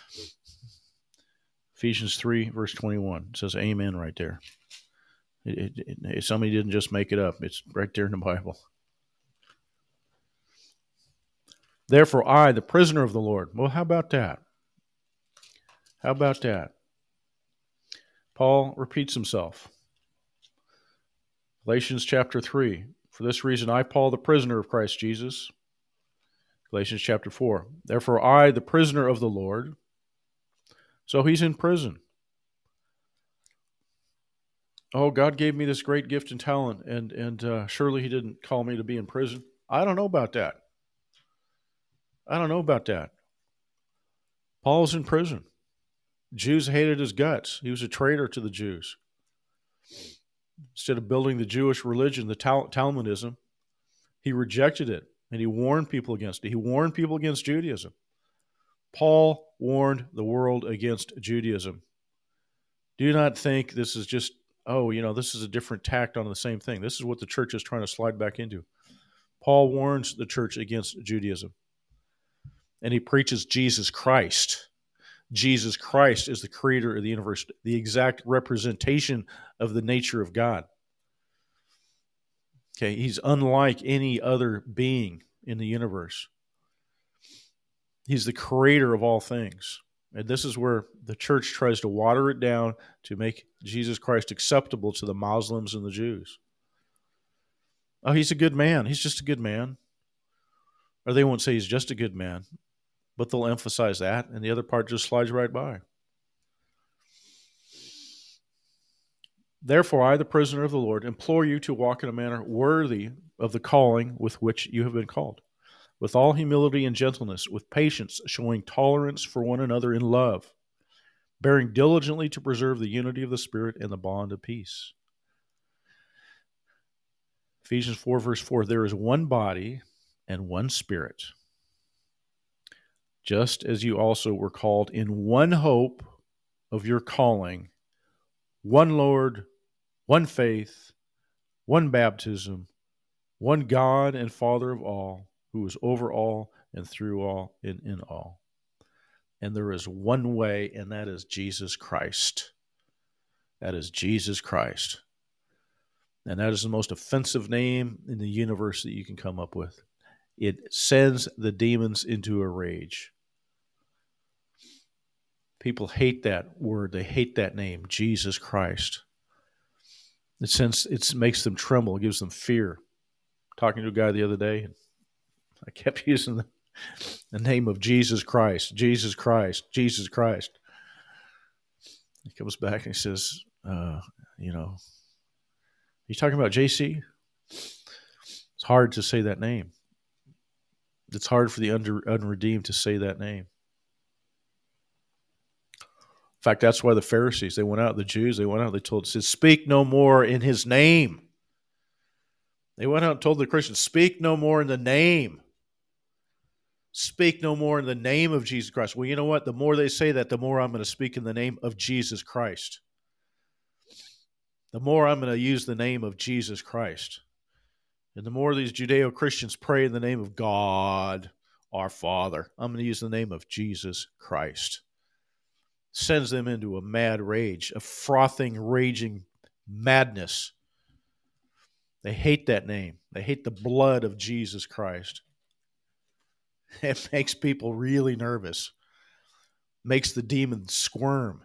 Ephesians three, verse twenty-one. It says amen right there. It, it, it, somebody didn't just make it up. It's right there in the Bible. Therefore, I, the prisoner of the Lord. Well, how about that? How about that? Paul repeats himself. Galatians chapter three. For this reason, I, Paul, the prisoner of Christ Jesus. Galatians chapter four. Therefore, I, the prisoner of the Lord. So he's in prison. Oh, God gave me this great gift and talent, and, and uh, surely he didn't call me to be in prison. I don't know about that. I don't know about that. Paul's in prison. Jews hated his guts. He was a traitor to the Jews. Instead of building the Jewish religion, the Tal- Talmudism, he rejected it, and he warned people against it. He warned people against Judaism. Paul warned the world against Judaism. Do not think this is just, oh, you know, this is a different tact on the same thing. This is what the church is trying to slide back into. Paul warns the church against Judaism, and he preaches Jesus Christ. Jesus Christ is the creator of the universe, the exact representation of the nature of God. Okay, he's unlike any other being in the universe. He's the creator of all things. And this is where the church tries to water it down to make Jesus Christ acceptable to the Muslims and the Jews. Oh, he's a good man. He's just a good man. Or they won't say he's just a good man, but they'll emphasize that, and the other part just slides right by. Therefore, I, the prisoner of the Lord, implore you to walk in a manner worthy of the calling with which you have been called. with all humility and gentleness, with patience, showing tolerance for one another in love, bearing diligently to preserve the unity of the Spirit and the bond of peace. Ephesians four, verse four, there is one body and one Spirit, just as you also were called in one hope of your calling, one Lord, one faith, one baptism, one God and Father of all, who is over all and through all and in all. And there is one way, and that is Jesus Christ. That is Jesus Christ. And that is the most offensive name in the universe that you can come up with. It sends the demons into a rage. People hate that word. They hate that name, Jesus Christ. It sends, it makes them tremble. It gives them fear. Talking to a guy the other day, and I kept using the, the name of Jesus Christ, Jesus Christ, Jesus Christ. He comes back and he says, uh, you know, are you talking about J C? It's hard to say that name. It's hard for the under, unredeemed to say that name. In fact, that's why the Pharisees, they went out, the Jews, they went out, they told, said, speak no more in his name. They went out and told the Christians, speak no more in the name. Speak no more in the name of Jesus Christ. Well, you know what? The more they say that, the more I'm going to speak in the name of Jesus Christ. The more I'm going to use the name of Jesus Christ. And the more these Judeo-Christians pray in the name of God, our Father, I'm going to use the name of Jesus Christ. Sends them into a mad rage, a frothing, raging madness. They hate that name. They hate the blood of Jesus Christ. It makes people really nervous. Makes the demons squirm.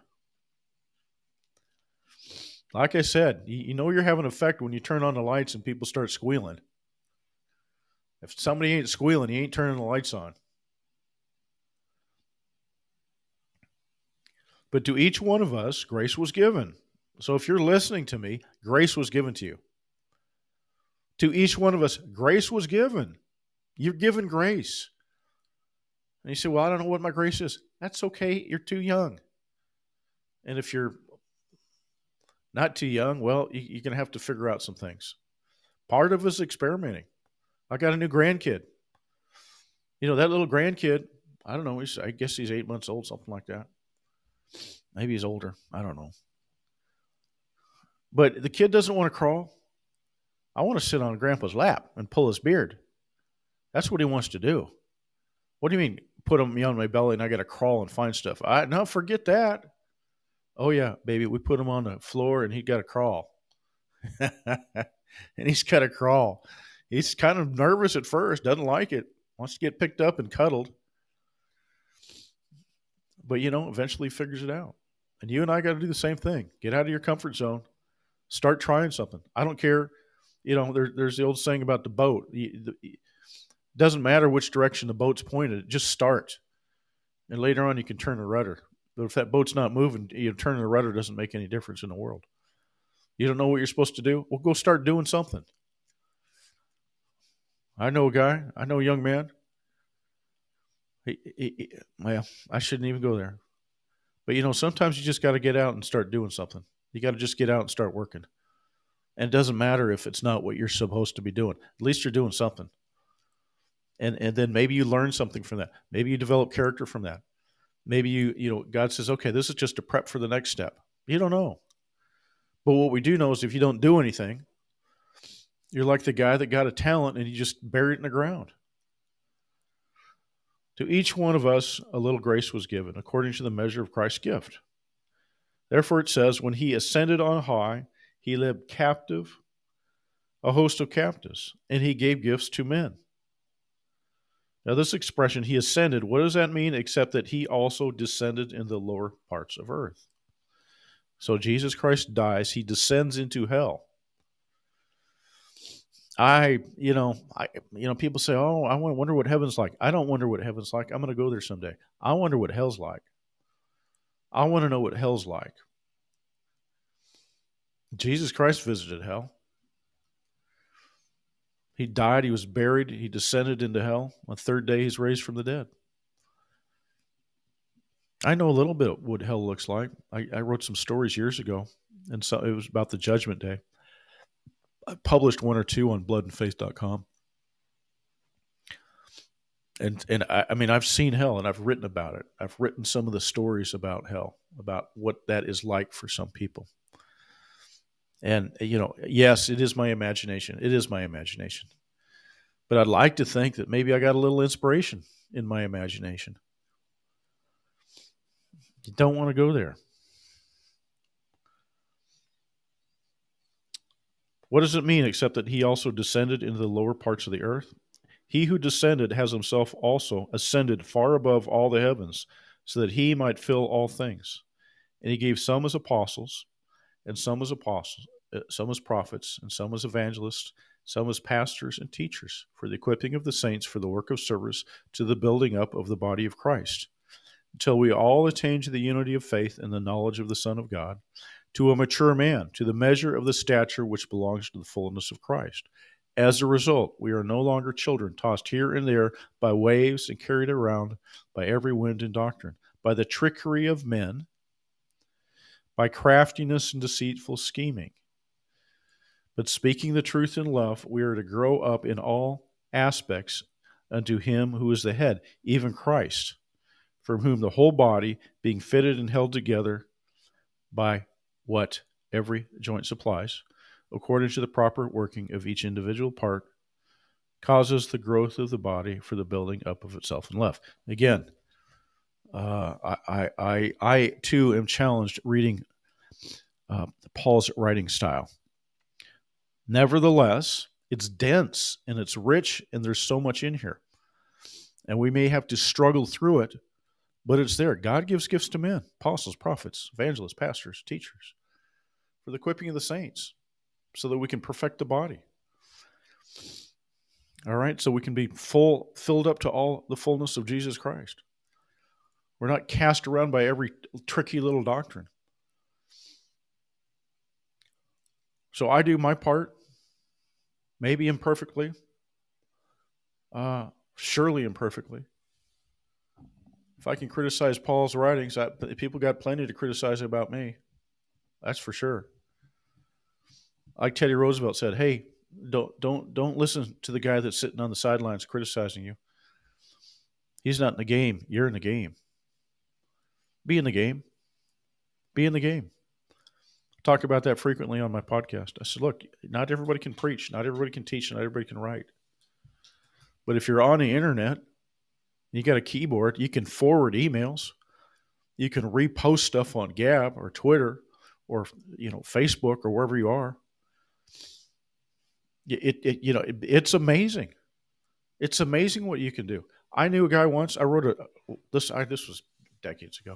Like I said, you know you're having an effect when you turn on the lights and people start squealing. If somebody ain't squealing, you ain't turning the lights on. But to each one of us, grace was given. So if you're listening to me, grace was given to you. To each one of us, grace was given. You're given grace. And you say, well, I don't know what my grace is. That's okay. You're too young. And if you're not too young, well, you're going to have to figure out some things. Part of it is experimenting. I got a new grandkid. You know, that little grandkid, I don't know, he's, I guess he's eight months old, something like that. Maybe he's older. I don't know. But the kid doesn't want to crawl. I want to sit on Grandpa's lap and pull his beard. That's what he wants to do. What do you mean, put him on my belly and I got to crawl and find stuff? I no, forget that. Oh, yeah, baby, we put him on the floor and he got to crawl. And he's got to crawl. He's kind of nervous at first, doesn't like it, wants to get picked up and cuddled. But, you know, eventually figures it out. And you and I got to do the same thing. Get out of your comfort zone. Start trying something. I don't care. You know, there, there's the old saying about the boat. It doesn't matter which direction the boat's pointed. Just start. And later on, you can turn the rudder. But if that boat's not moving, you know, turning the rudder doesn't make any difference in the world. You don't know what you're supposed to do? Well, go start doing something. I know a guy. I know a young man. He, he, he, well, I shouldn't even go there. But, you know, sometimes you just got to get out and start doing something. You got to just get out and start working. And it doesn't matter if it's not what you're supposed to be doing. At least you're doing something. And and then maybe you learn something from that. Maybe you develop character from that. Maybe you, you know, God says, okay, this is just a prep for the next step. You don't know. But what we do know is if you don't do anything, you're like the guy that got a talent and you just bury it in the ground. To each one of us, a little grace was given according to the measure of Christ's gift. Therefore it says, when he ascended on high, he led captive a host of captives, and he gave gifts to men. Now this expression, he ascended, what does that mean except that he also descended in the lower parts of earth? So Jesus Christ dies, he descends into hell. I, you know, I, you know, people say, oh, I wonder what heaven's like. I don't wonder what heaven's like. I'm going to go there someday. I wonder what hell's like. I want to know what hell's like. Jesus Christ visited hell. He died, he was buried, he descended into hell. On the third day, he's raised from the dead. I know a little bit of what hell looks like. I, I wrote some stories years ago, and so it was about the judgment day. I published one or two on blood and faith dot com. And and I, I mean, I've seen hell, and I've written about it. I've written some of the stories about hell, about what that is like for some people. And, you know, yes, it is my imagination. It is my imagination. But I'd like to think that maybe I got a little inspiration in my imagination. You don't want to go there. What does it mean except that he also descended into the lower parts of the earth? He who descended has himself also ascended far above all the heavens, so that he might fill all things. And he gave some as apostles, and some as apostles, uh, some as prophets, and some as evangelists, some as pastors and teachers, for the equipping of the saints for the work of service, to the building up of the body of Christ, until we all attain to the unity of faith and the knowledge of the Son of God, to a mature man, to the measure of the stature which belongs to the fullness of Christ. As a result, we are no longer children, tossed here and there by waves and carried around by every wind and doctrine, by the trickery of men, by craftiness and deceitful scheming. But speaking the truth in love, we are to grow up in all aspects unto him who is the head, even Christ, from whom the whole body, being fitted and held together by what every joint supplies, according to the proper working of each individual part, causes the growth of the body for the building up of itself in love. Again, uh, I, I, I, I too am challenged reading uh, Paul's writing style. Nevertheless, it's dense and it's rich, and there's so much in here. And we may have to struggle through it, but it's there. God gives gifts to men, apostles, prophets, evangelists, pastors, teachers, for the equipping of the saints, so that we can perfect the body. All right, so we can be full, filled up to all the fullness of Jesus Christ. We're not cast around by every tricky little doctrine. So I do my part, maybe imperfectly, uh, surely imperfectly. If I can criticize Paul's writings, I, people got plenty to criticize about me. That's for sure. Like Teddy Roosevelt said, hey, don't don't don't listen to the guy that's sitting on the sidelines criticizing you. He's not in the game. You're in the game. Be in the game. Be in the game. I talk about that frequently on my podcast. I said, look, not everybody can preach. Not everybody can teach. Not everybody can write. But if you're on the internet, you got a keyboard, you can forward emails. You can repost stuff on Gab or Twitter or, you know, Facebook or wherever you are. It, it you know, it, it's amazing. It's amazing what you can do. I knew a guy once. I wrote a this. I, this was decades ago.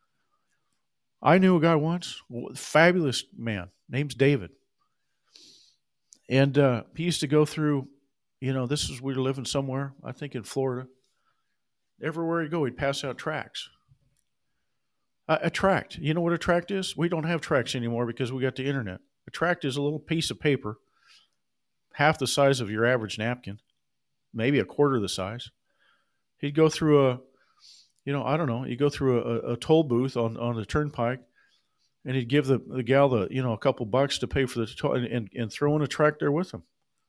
I knew a guy once, fabulous man, name's David, and uh, he used to go through. You know, this is we were living somewhere. I think in Florida. Everywhere he'd go, he'd pass out tracts. Uh, a tract. You know what a tract is? We don't have tracts anymore because we got the internet. A tract is a little piece of paper, half the size of your average napkin, maybe a quarter the size. He'd go through a, you know, I don't know, he'd go through a, a toll booth on, on the turnpike, and he'd give the, the gal the, you know, a couple bucks to pay for the toll, and, and, and throw in a tract there with him.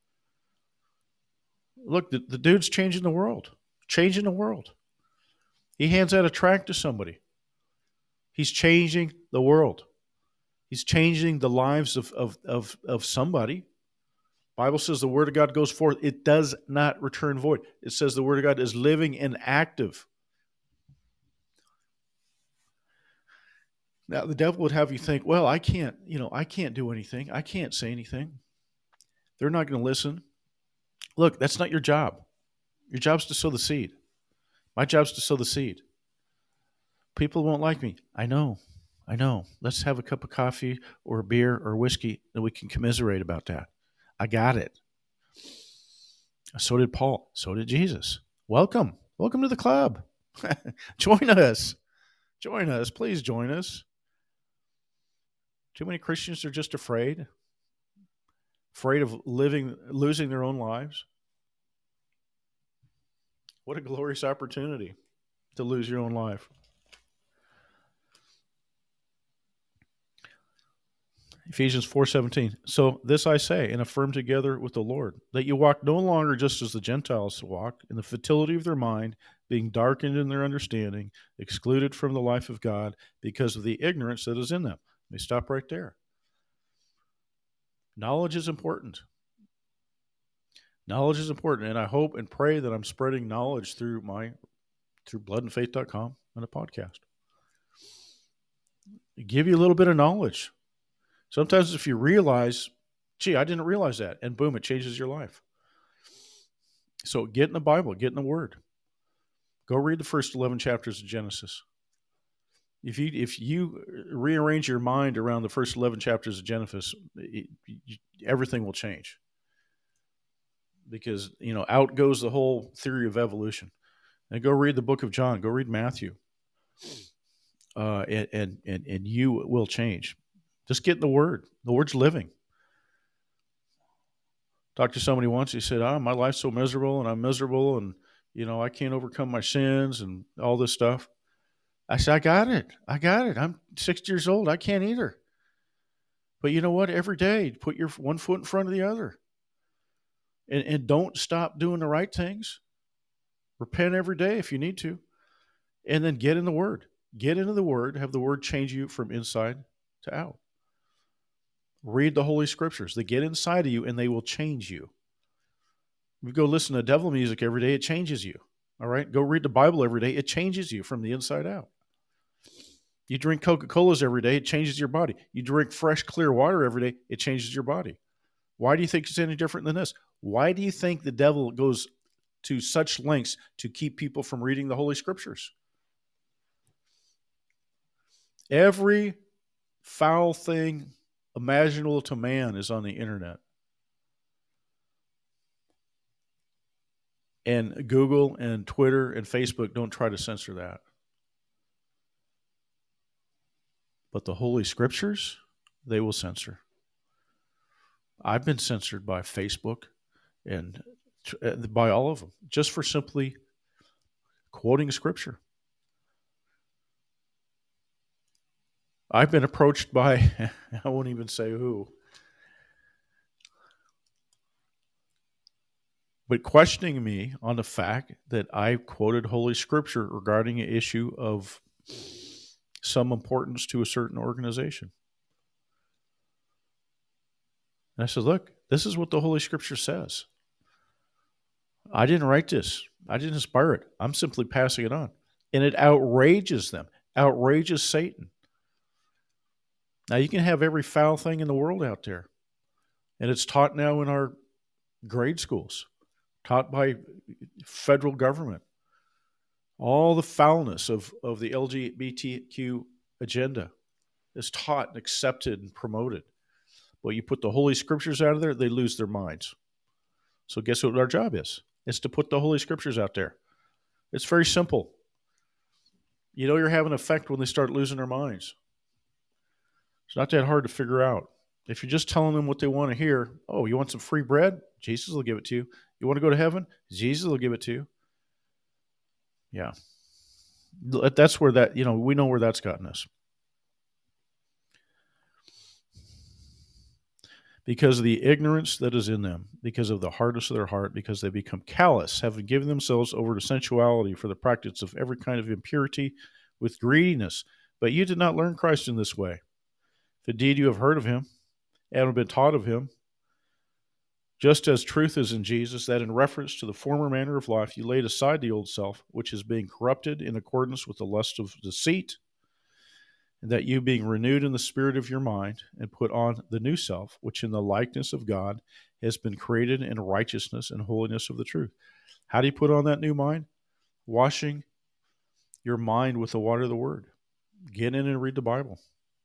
Look, the, the dude's changing the world. Changing the world. He hands out a tract to somebody. He's changing the world. He's changing the lives of, of, of, of somebody. Bible says the word of God goes forth. It does not return void. It says the word of God is living and active. Now, the devil would have you think, well, I can't, you know, I can't do anything. I can't say anything. They're not going to listen. Look, that's not your job. Your job's to sow the seed. My job's to sow the seed. People won't like me. I know. I know. Let's have a cup of coffee or a beer or whiskey, and we can commiserate about that. I got it. So did Paul. So did Jesus. Welcome. Welcome to the club. Join us. Join us. Please join us. Too many Christians are just afraid. afraid of living, losing their own lives. What a glorious opportunity to lose your own life. Ephesians four seventeen. So this I say, and affirm together with the Lord, that you walk no longer just as the Gentiles walk, in the futility of their mind, being darkened in their understanding, excluded from the life of God because of the ignorance that is in them. Let me stop right there. Knowledge is important. Knowledge is important, and I hope and pray that I'm spreading knowledge through my through blood and faith dot com and a podcast. Give you a little bit of knowledge. Sometimes if you realize, gee, I didn't realize that, and boom, it changes your life. So get in the Bible, get in the Word. Go read the first eleven chapters of Genesis. If you if you rearrange your mind around the first eleven chapters of Genesis, it, it, everything will change. Because, you know, out goes the whole theory of evolution. And go read the book of John. Go read Matthew. Uh, and, and, and, and you will change. Just get in the Word. The Word's living. Talked to somebody once. He said, oh, my life's so miserable, and I'm miserable, and, you know, I can't overcome my sins and all this stuff. I said, I got it. I got it. I'm sixty years old. I can't either. But you know what? Every day, put your one foot in front of the other. And, and don't stop doing the right things. Repent every day if you need to. And then get in the Word. Get into the Word. Have the Word change you from inside to out. Read the Holy Scriptures. They get inside of you and they will change you. You go listen to devil music every day, it changes you. All right? Go read the Bible every day. It changes you from the inside out. You drink Coca-Colas every day, it changes your body. You drink fresh, clear water every day, it changes your body. Why do you think it's any different than this? Why do you think the devil goes to such lengths to keep people from reading the Holy Scriptures? Every foul thing imaginable to man is on the internet. And Google and Twitter and Facebook don't try to censor that. But the Holy Scriptures, they will censor. I've been censored by Facebook and by all of them, just for simply quoting Scripture. I've been approached by, I won't even say who, but questioning me on the fact that I quoted Holy Scripture regarding an issue of some importance to a certain organization. And I said, look, this is what the Holy Scripture says. I didn't write this. I didn't inspire it. I'm simply passing it on. And it outrages them, outrages Satan. Now, you can have every foul thing in the world out there. And it's taught now in our grade schools, taught by federal government. All the foulness of, of the L G B T Q agenda is taught and accepted and promoted. But you put the Holy Scriptures out of there, they lose their minds. So guess what our job is? It's to put the Holy Scriptures out there. It's very simple. You know you're having an effect when they start losing their minds. It's not that hard to figure out. If you're just telling them what they want to hear, oh, you want some free bread? Jesus will give it to you. You want to go to heaven? Jesus will give it to you. Yeah. That's where that, you know, we know where that's gotten us. Because of the ignorance that is in them, because of the hardness of their heart, because they become callous, having given themselves over to sensuality for the practice of every kind of impurity with greediness. But you did not learn Christ in this way. If indeed you have heard of him and have been taught of him, just as truth is in Jesus, that in reference to the former manner of life you laid aside the old self, which is being corrupted in accordance with the lust of deceit, and that you being renewed in the spirit of your mind, and put on the new self, which in the likeness of God has been created in righteousness and holiness of the truth. How do you put on that new mind? Washing your mind with the water of the Word. Get in and read the Bible.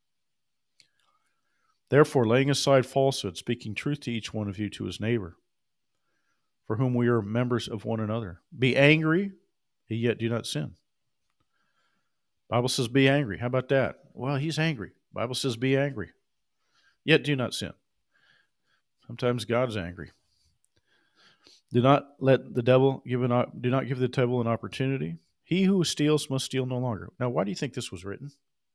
Therefore, laying aside falsehood, speaking truth to each one of you to his neighbor, for whom we are members of one another. Be angry, yet do not sin. Bible says be angry. How about that? Well, he's angry. Bible says be angry, yet do not sin. Sometimes God's angry. Do not let the devil give an op- do not give the devil an opportunity. He who steals must steal no longer. Now, why do you think this was written?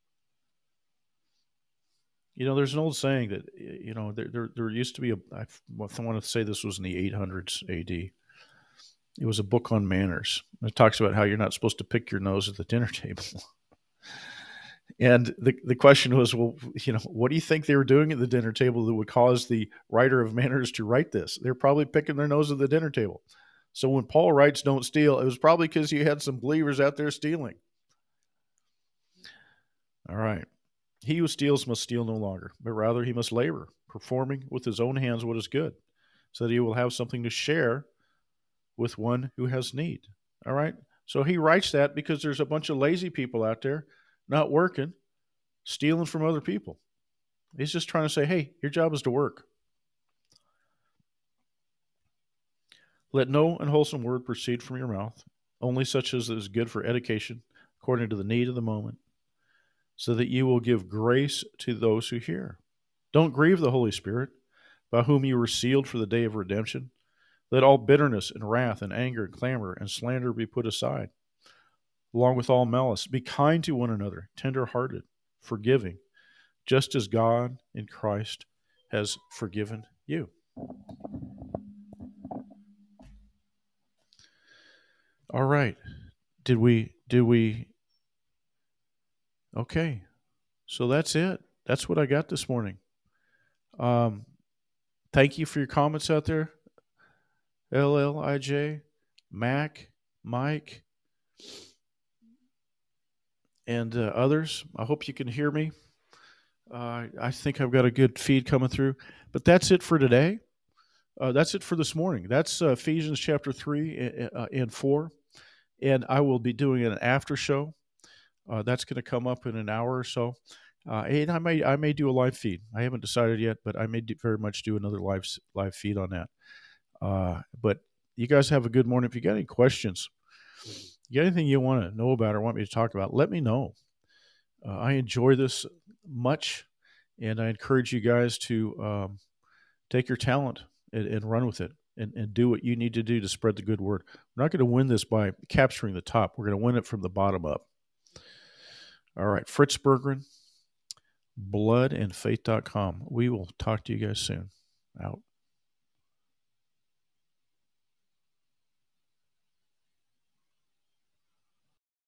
You know, there's an old saying that you know there there, there used to be a. I want to say this was in the eight hundreds A D. It was a book on manners. It talks about how you're not supposed to pick your nose at the dinner table. And the, the question was, well, you know, what do you think they were doing at the dinner table that would cause the writer of manners to write this? They're probably picking their nose at the dinner table. So when Paul writes, don't steal, it was probably because you had some believers out there stealing. All right. He who steals must steal no longer, but rather he must labor, performing with his own hands what is good, so that he will have something to share with one who has need. All right. So he writes that because there's a bunch of lazy people out there not working, stealing from other people. He's just trying to say, hey, your job is to work. Let no unwholesome word proceed from your mouth, only such as is good for education, according to the need of the moment, so that you will give grace to those who hear. Don't grieve the Holy Spirit, by whom you were sealed for the day of redemption. Let all bitterness and wrath and anger and clamor and slander be put aside, along with all malice. Be kind to one another, tender-hearted, forgiving, just as God in Christ has forgiven you. All right. Did we, did we, okay. So that's it. That's what I got this morning. Um, thank you for your comments out there. L L I J, Mac, Mike, and uh, others. I hope you can hear me. Uh, I think I've got a good feed coming through. But that's it for today. Uh, that's it for this morning. That's uh, Ephesians chapter three uh, and four. And I will be doing an after show. Uh, that's going to come up in an hour or so. Uh, and I may I may do a live feed. I haven't decided yet, but I may do, very much do another live live feed on that. Uh, but you guys have a good morning. If you got any questions, you got anything you want to know about or want me to talk about, let me know. Uh, I enjoy this much, and I encourage you guys to um, take your talent and, and run with it and, and do what you need to do to spread the good word. We're not going to win this by capturing the top. We're going to win it from the bottom up. All right, Fritz Berggren, blood and faith dot com. We will talk to you guys soon. Out.